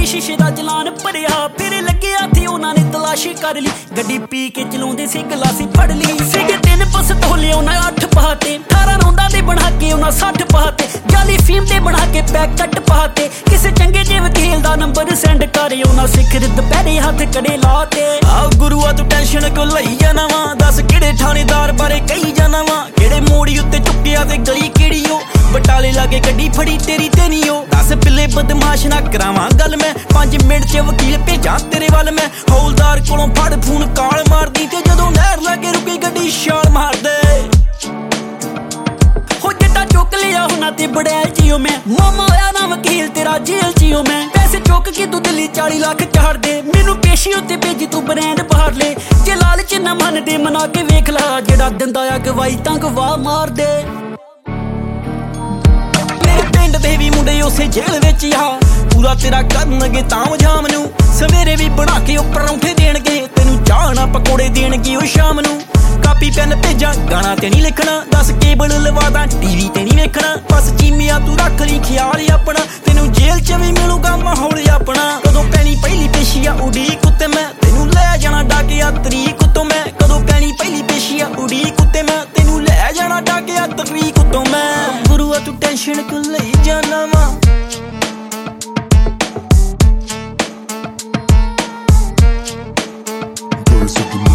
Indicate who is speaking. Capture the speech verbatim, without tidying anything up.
Speaker 1: शीशे दा चलान भरिया फिर लगे हाथी उन्हां ने तलाशी कर ली गड्डी पी के चलाउंदे सी गलासी फड़ ली सीगे तीन पिस्तौले उन्हां अठ पाते अठारह रौंदा दे बना के उन्हां सठ पाते जाली फीम दे बना के पैकेट पाते किसे चंगे जे वकील दा नंबर सेंड कर उन्हां सिखर दुपहरे हथ कड़े लाते आ गुरुआ तू टेंशन क्यों लई जाना वा दस किहड़े थानेदार बारे कही जाना वा किहड़े मोड़ी उत्ते चुक्किया ते गली किहड़ी ओ बटाले लागे गड्डी फड़ी तेरी ते नी ओ दस पिल्ले बदमाश ना करावां गल मैं पांच मिनट च वकील भेजां तेरे वल मैं हौलदार कोलों फड़ फोन काल मारदी ते जदों नहर लागे रुकी गड्डी छाल मार दे हो जट्टा चुक लिया हुना ते बड़ैल जियो मैं मामा होया ना वकील तेरा जेल जियो मैं पैसे चुक के तू दिल्ली चाली लाख चाड़ दे मैनू पेशी उत्ते भेजी तू ब्रांड बाहर ले जे लालच ना मन दे मना के वेख ला जेड़ा दिंदा आ गवाही तां गवाह मार दे पिंड दे भी मुंडे उसे जेल विच आ पूरा तेरा करनगे ताम जाम नू सवेरे भी बना के उपर परौंठे देणगे तेनू चाह ना पकौड़े देणगे ओ शाम नू कापी पेन भेजा गाना ते नहीं लिखना दस केबल लवा दा टीवी ते नहीं वेखना बस चीमिया तू रख ली ख्याल अपना तेनू जेल च भी मिलूगा माहौल अपना कदों पैनी पहली पेशिया उड़ीक उत्ते मैं तेनू लै जाना डाकिया तरीक उत्तों मैं कदों पैनी पहली पेशिया उड़ीक उत्ते मैं तेनू लै जाना डाकिया तरीक उत्तों मैं गुरुआ तू टेंशन क्यों लई जाना वा
Speaker 2: Curse of the